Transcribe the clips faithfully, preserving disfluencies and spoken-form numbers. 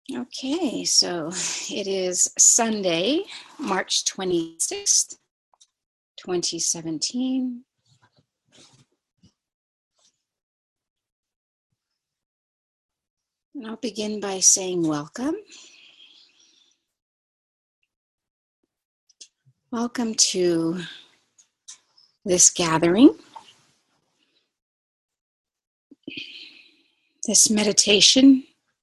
Okay, so it is Sunday, March twenty-sixth, twenty seventeen. And I'll begin by saying welcome. Welcome to this gathering, this meditation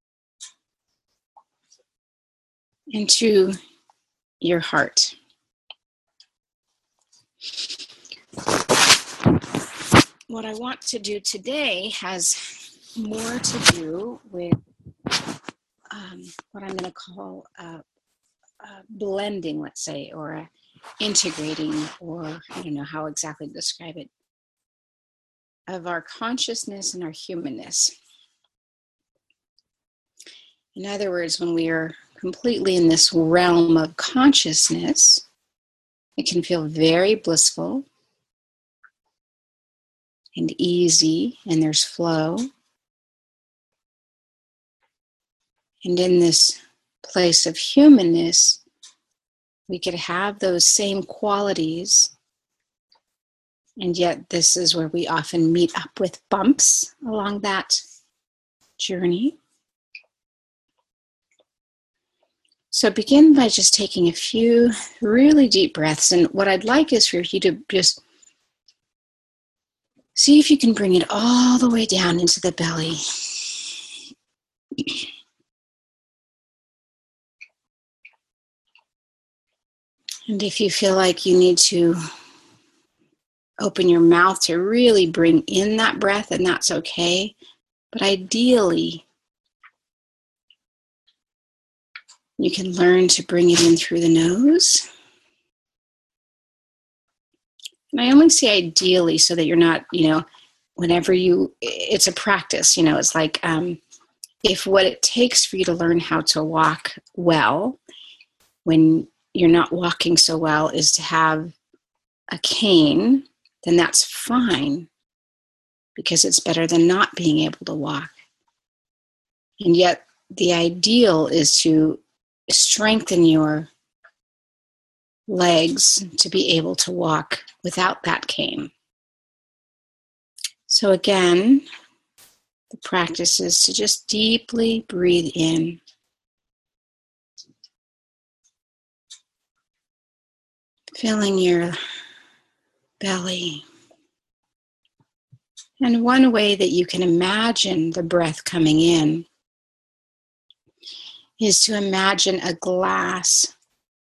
into your heart. What I want to do today has more to do with um, what I'm going to call a, a blending, let's say, or a integrating, or I don't know how exactly to describe it, of our consciousness and our humanness. In other words, when we are completely in this realm of consciousness, it can feel very blissful and easy, and there's flow. And in this place of humanness, we could have those same qualities, and yet this is where we often meet up with bumps along that journey. So begin by just taking a few really deep breaths, and what I'd like is for you to just see if you can bring it all the way down into the belly. And if you feel like you need to open your mouth to really bring in that breath, and that's okay. But ideally, you can learn to bring it in through the nose. And I only say ideally so that you're not, you know, whenever you, it's a practice, you know, it's like um, if what it takes for you to learn how to walk well, when you're not walking so well, is to have a cane, then that's fine, because it's better than not being able to walk. And yet the ideal is to strengthen your legs to be able to walk without that cane. So again, the practice is to just deeply breathe in. Filling your belly. And one way that you can imagine the breath coming in is to imagine a glass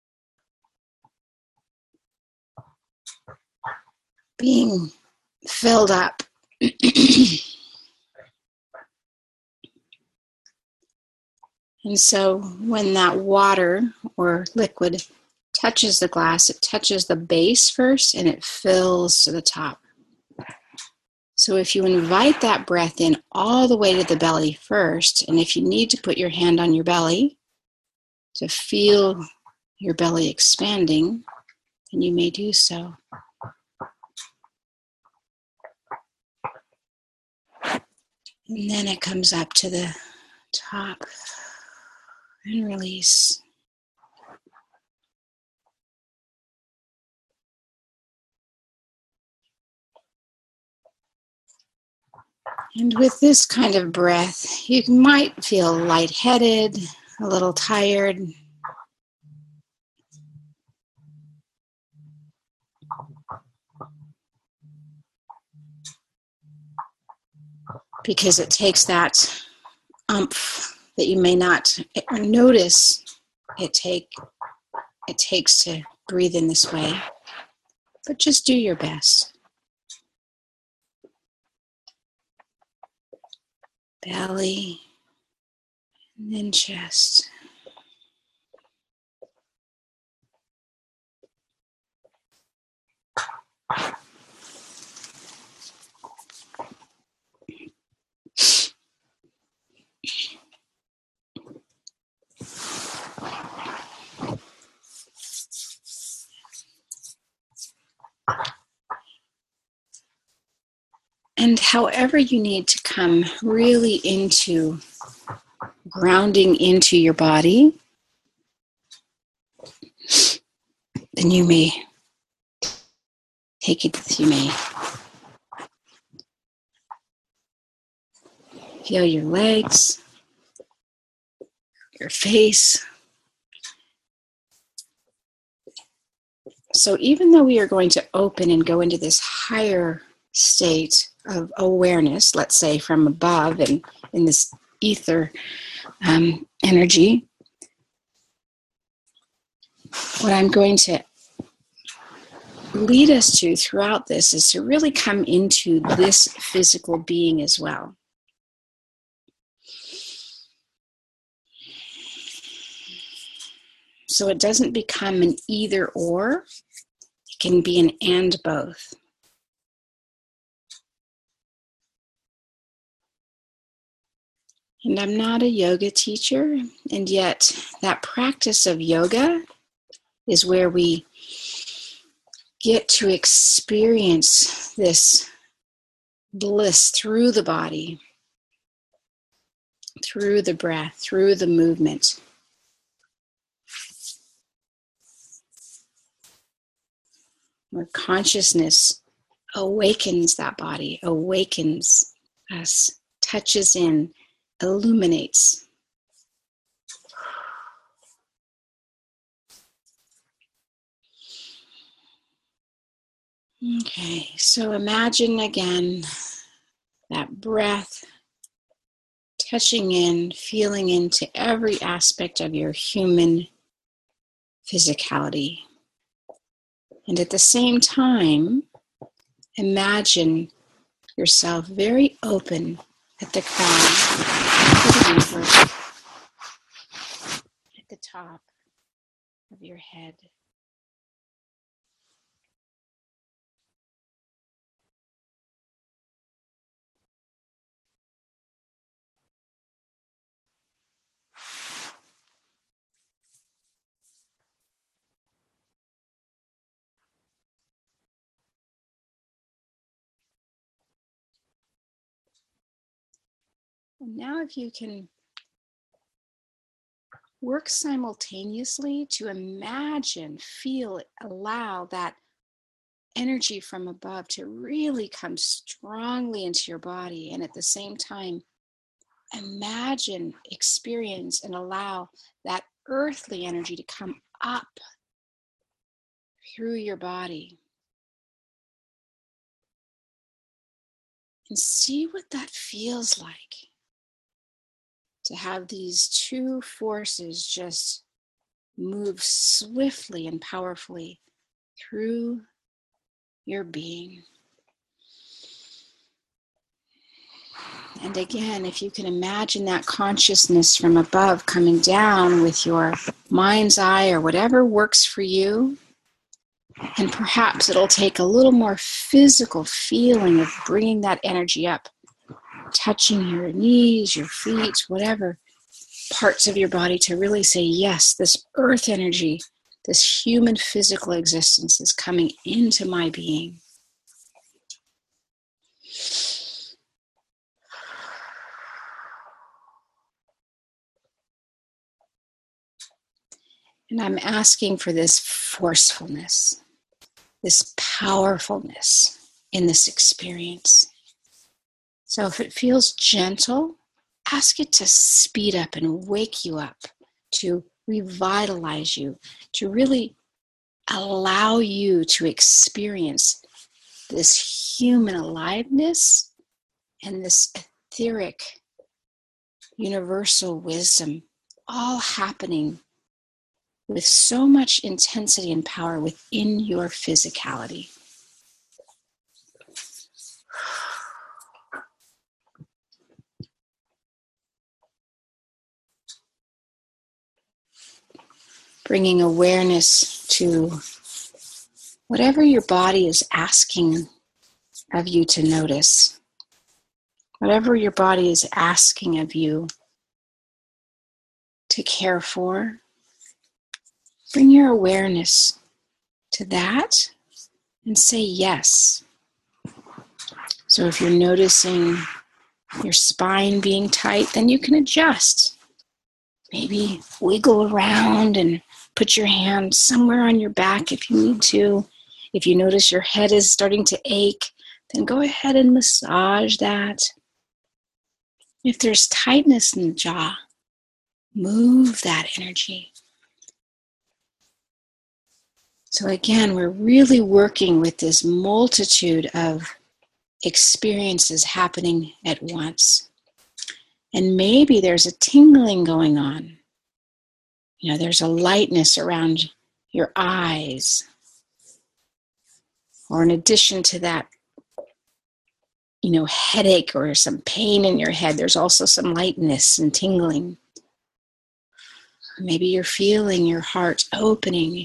being filled up. And so when that water or liquid touches the glass, it touches the base first and it fills to the top. So if you invite that breath in all the way to the belly first, and if you need to put your hand on your belly to feel your belly expanding, then you may do so. And then it comes up to the top and release. And with this kind of breath, you might feel lightheaded, a little tired. Because it takes that umph that you may not notice it take it takes to breathe in this way. But just do your best. Belly, and then chest. And however you need to come really into grounding into your body, then you may take it, you may feel your legs, your face. So even though we are going to open and go into this higher state of awareness, let's say from above and in this ether um, energy, what I'm going to lead us to throughout this is to really come into this physical being as well. So it doesn't become an either or, it can be an and both. And I'm not a yoga teacher, and yet that practice of yoga is where we get to experience this bliss through the body, through the breath, through the movement. Where consciousness awakens that body, awakens us, touches in, illuminates. Okay, so imagine again that breath touching in, feeling into every aspect of your human physicality. And at the same time, imagine yourself very open at the crown, at the top of your head. And now if you can work simultaneously to imagine, feel, allow that energy from above to really come strongly into your body, and at the same time, imagine, experience, and allow that earthly energy to come up through your body. And see what that feels like. To have these two forces just move swiftly and powerfully through your being. And again, if you can imagine that consciousness from above coming down with your mind's eye or whatever works for you, and perhaps it'll take a little more physical feeling of bringing that energy up, touching your knees, your feet, whatever parts of your body to really say, yes, this earth energy, this human physical existence is coming into my being. And I'm asking for this forcefulness, this powerfulness in this experience. So if it feels gentle, ask it to speed up and wake you up, to revitalize you, to really allow you to experience this human aliveness and this etheric universal wisdom all happening with so much intensity and power within your physicality. Bringing awareness to whatever your body is asking of you to notice. Whatever your body is asking of you to care for. Bring your awareness to that and say yes. So if you're noticing your spine being tight, then you can adjust. Maybe wiggle around and put your hand somewhere on your back if you need to. If you notice your head is starting to ache, then go ahead and massage that. If there's tightness in the jaw, move that energy. So again, we're really working with this multitude of experiences happening at once. And maybe there's a tingling going on. You know, there's a lightness around your eyes. Or in addition to that, you know, headache or some pain in your head, there's also some lightness and tingling. Maybe you're feeling your heart opening.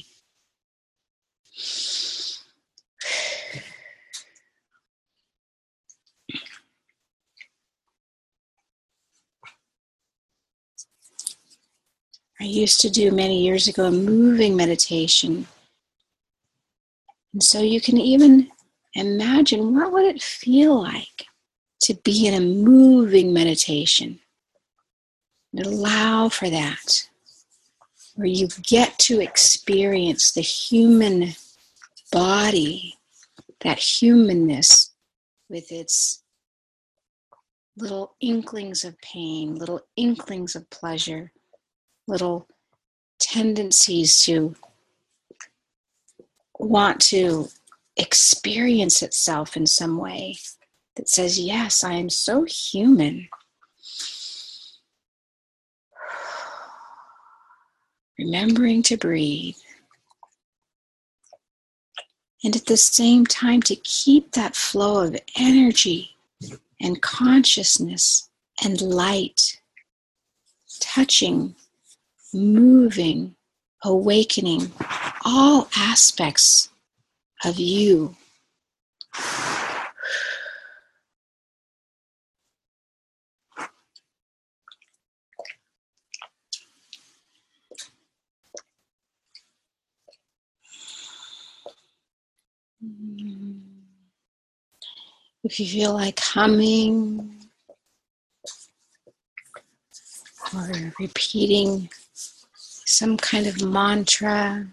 I used to do many years ago a moving meditation. And so you can even imagine, what would it feel like to be in a moving meditation? And allow for that, where you get to experience the human body, that humanness with its little inklings of pain, little inklings of pleasure, little tendencies to want to experience itself in some way that says, yes, I am so human. Remembering to breathe. And at the same time, to keep that flow of energy and consciousness and light touching, moving, awakening all aspects of you. If you feel like humming or repeating some kind of mantra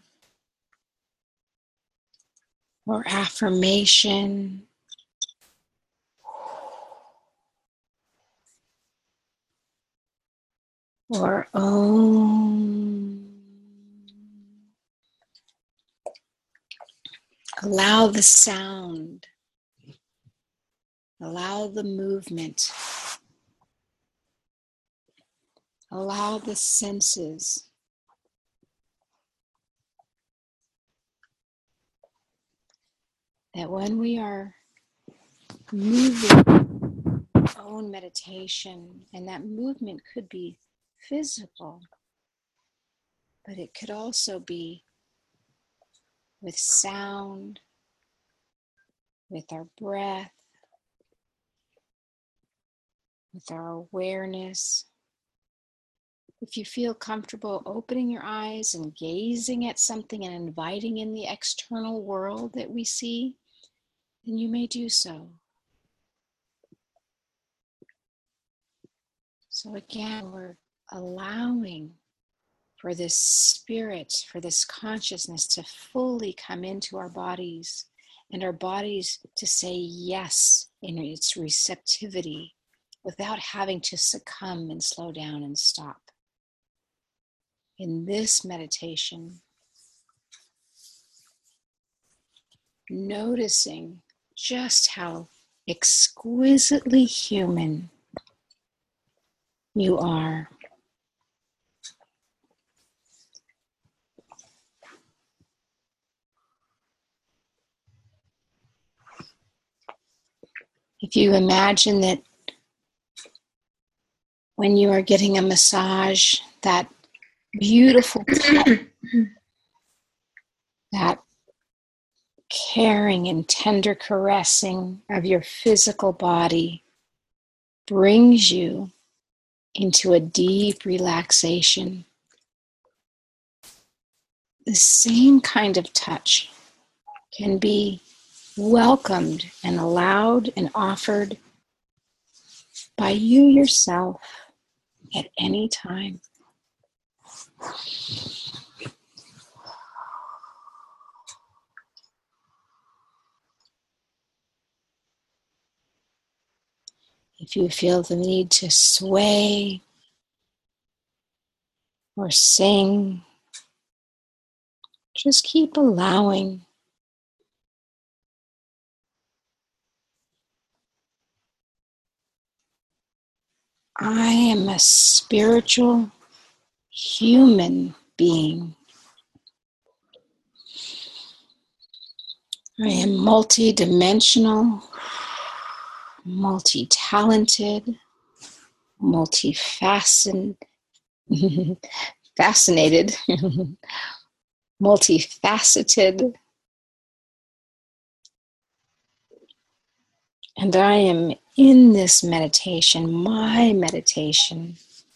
or affirmation, or Om, allow the sound, allow the movement, allow the senses. That when we are moving our own meditation, and that movement could be physical, but it could also be with sound, with our breath, with our awareness. If you feel comfortable opening your eyes and gazing at something and inviting in the external world that we see, then you may do so. So again, we're allowing for this spirit, for this consciousness to fully come into our bodies, and our bodies to say yes in its receptivity without having to succumb and slow down and stop. In this meditation, noticing just how exquisitely human you are. If you imagine that when you are getting a massage, that beautiful touch, that caring and tender caressing of your physical body brings you into a deep relaxation. The same kind of touch can be welcomed and allowed and offered by you yourself at any time. If you feel the need to sway or sing, just keep allowing. I am a spiritual human being. I am multi-dimensional, multi-talented, multi-fascinated, fascinated, multifaceted, and I am in this meditation, my meditation,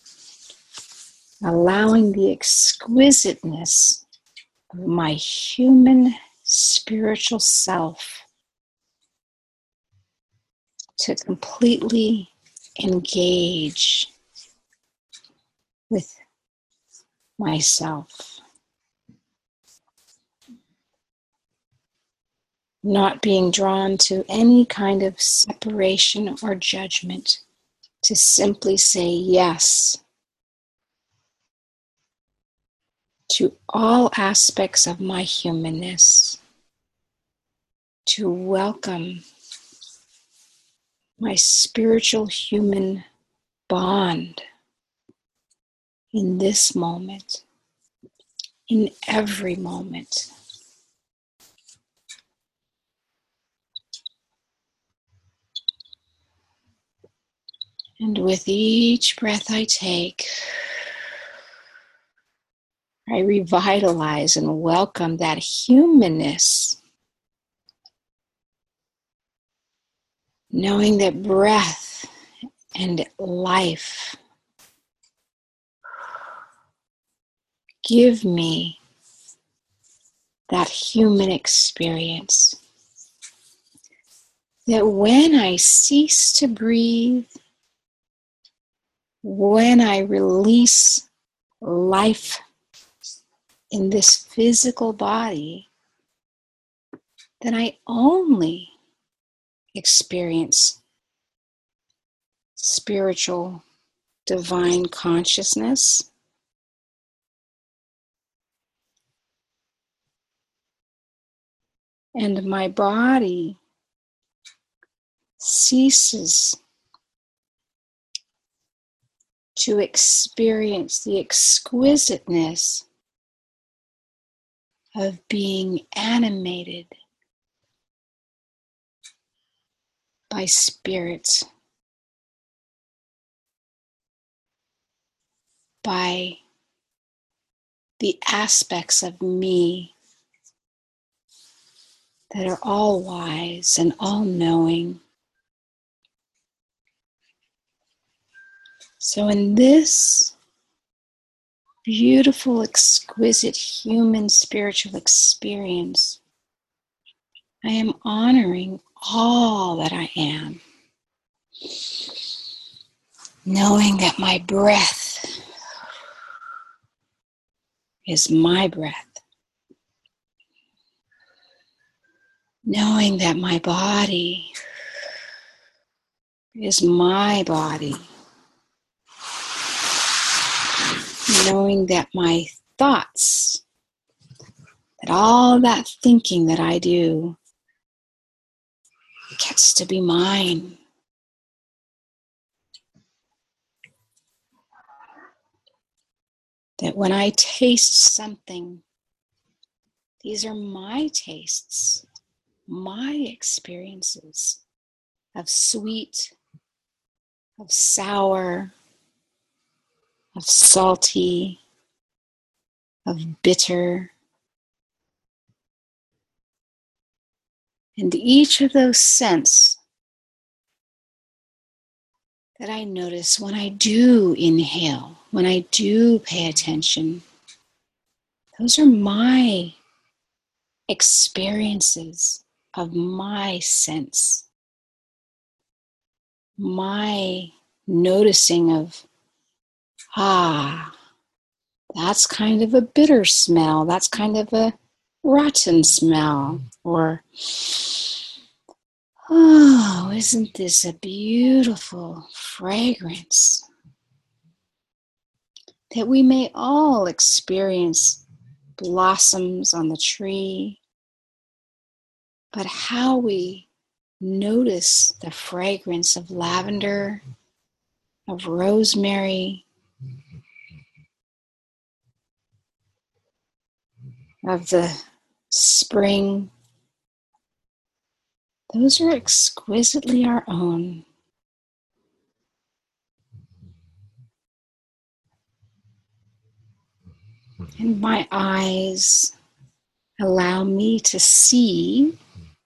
allowing the exquisiteness of my human spiritual self to completely engage with myself. Not being drawn to any kind of separation or judgment, to simply say yes to all aspects of my humanness, to welcome my spiritual human bond in this moment, in every moment. And with each breath I take, I revitalize and welcome that humanness, knowing that breath and life give me that human experience. That when I cease to breathe, when I release life in this physical body, then I only experience spiritual, divine consciousness. And my body ceases to experience the exquisiteness of being animated by spirits, by the aspects of me that are all wise and all knowing. So in this beautiful, exquisite human spiritual experience, I am honoring all that I am, knowing that my breath is my breath, knowing that my body is my body, knowing that my thoughts, that all that thinking that I do gets to be mine. That when I taste something, these are my tastes, my experiences of sweet, of sour, of salty, of bitter. And each of those scents that I notice when I do inhale, when I do pay attention, those are my experiences of my sense, my noticing of, ah, that's kind of a bitter smell. That's kind of a rotten smell. Or, oh, isn't this a beautiful fragrance? That we may all experience blossoms on the tree, but how we notice the fragrance of lavender, of rosemary, of the spring, those are exquisitely our own. And my eyes allow me to see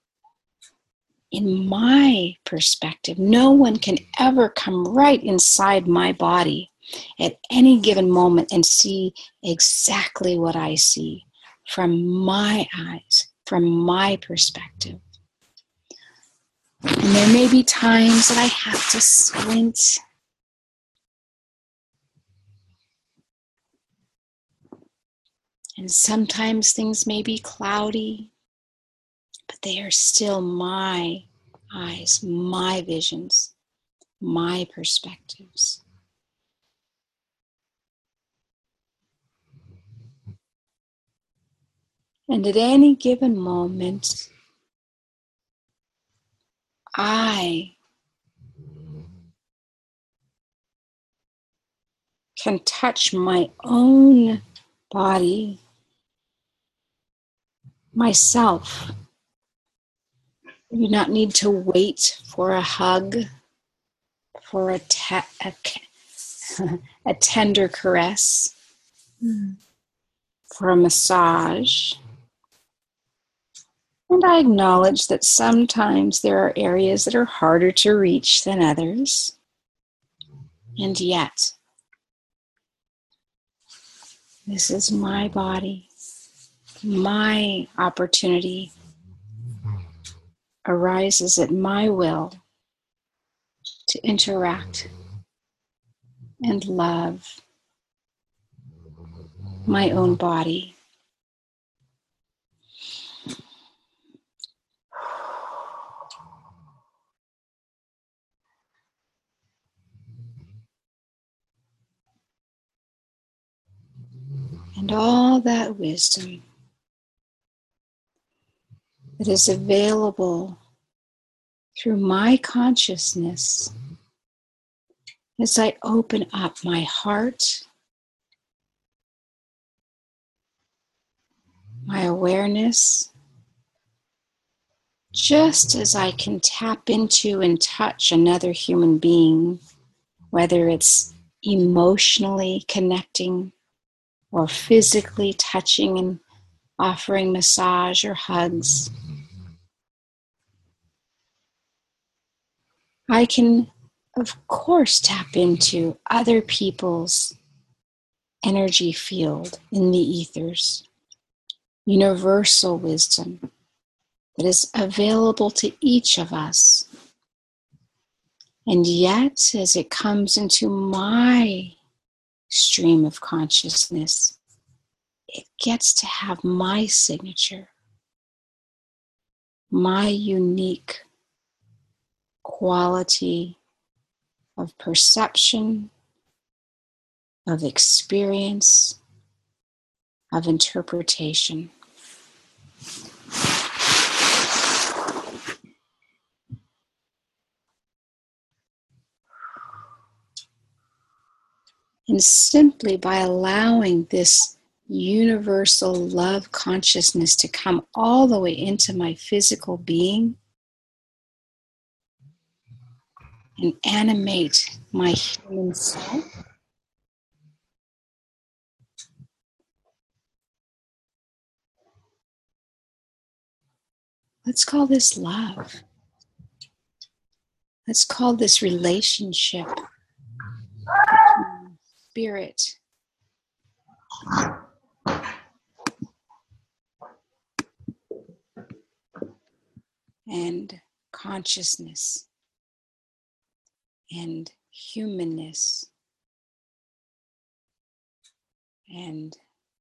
in my perspective. No one can ever come right inside my body at any given moment and see exactly what I see from my eyes, from my perspective. And there may be times that I have to squint. And sometimes things may be cloudy, but they are still my eyes, my visions, my perspectives. And at any given moment, I can touch my own body, myself. I do not need to wait for a hug, for a, te- a, a tender caress, mm. for a massage. And I acknowledge that sometimes there are areas that are harder to reach than others. And yet, this is my body, my opportunity arises at my will to interact and love my own body. And all that wisdom that is available through my consciousness as I open up my heart, my awareness, just as I can tap into and touch another human being, whether it's emotionally connecting or physically touching and offering massage or hugs. I can, of course, tap into other people's energy field in the ethers, universal wisdom that is available to each of us. And yet, as it comes into my stream of consciousness, it gets to have my signature, my unique quality of perception, of experience, of interpretation. And simply by allowing this universal love consciousness to come all the way into my physical being and animate my human self, let's call this love. Let's call this relationship between spirit and consciousness and humanness and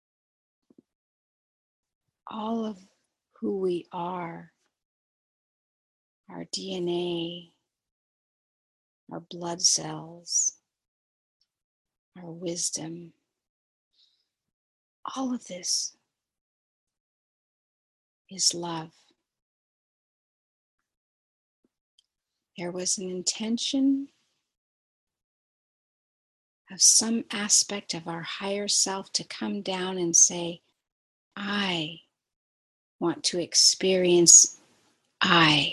all of who we are, our D N A, our blood cells, our wisdom, all of this is love. There was an intention of some aspect of our higher self to come down and say, I want to experience I.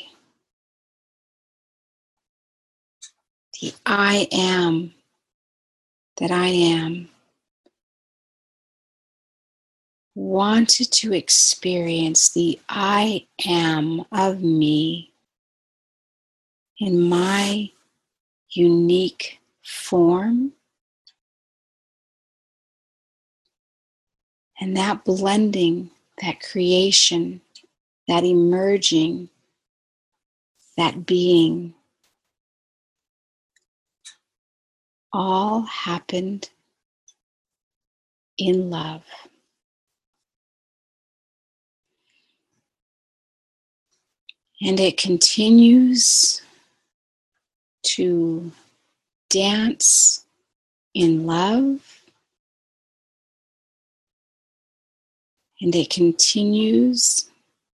The I am that I am wanted to experience the I am of me in my unique form. And that blending, that creation, that emerging, that being, all happened in love. And it continues to dance in love. And it continues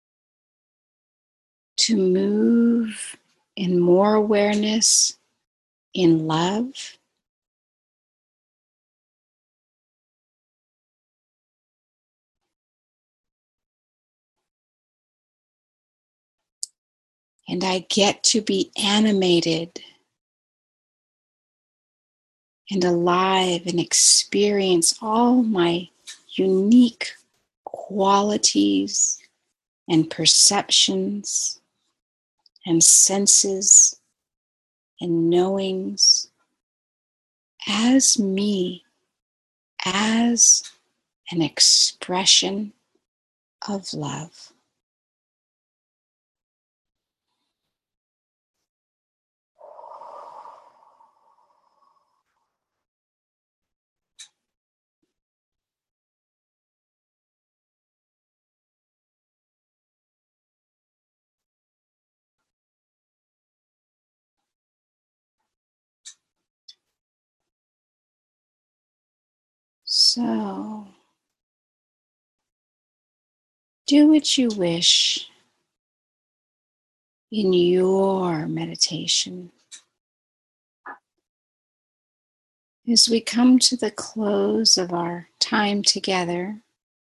to move in more awareness in love. And I get to be animated and alive and experience all my unique qualities and perceptions and senses and knowings as me, as an expression of love. So, do what you wish in your meditation. As we come to the close of our time together,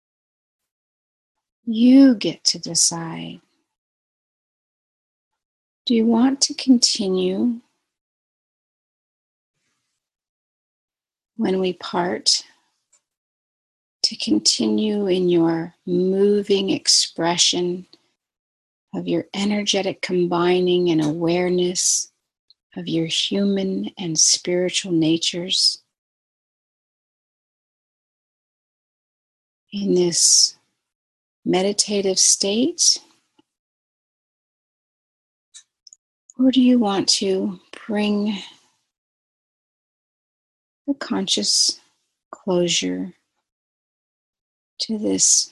you get to decide. Do you want to continue when we part? To continue in your moving expression of your energetic combining and awareness of your human and spiritual natures in this meditative state? Or do you want to bring a conscious closure to this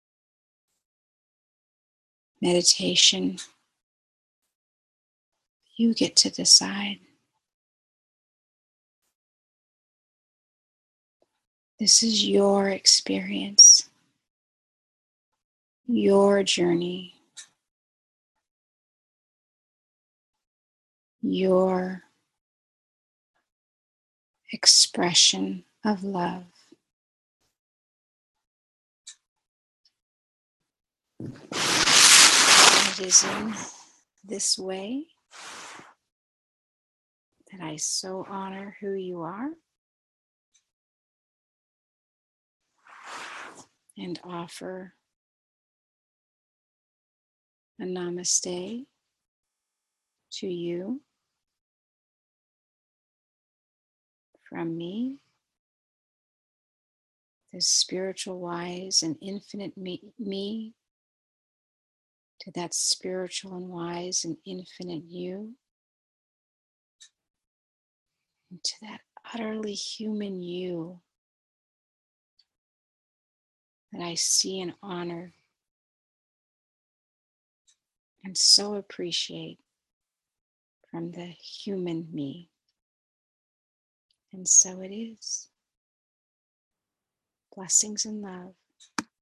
meditation? You get to decide. This is your experience, your journey, your expression of love. It is in this way that I so honor who you are and offer a namaste to you from me, the spiritual wise and infinite me, me to that spiritual and wise and infinite you, and to that utterly human you that I see and honor and so appreciate from the human me. And so it is. Blessings and love.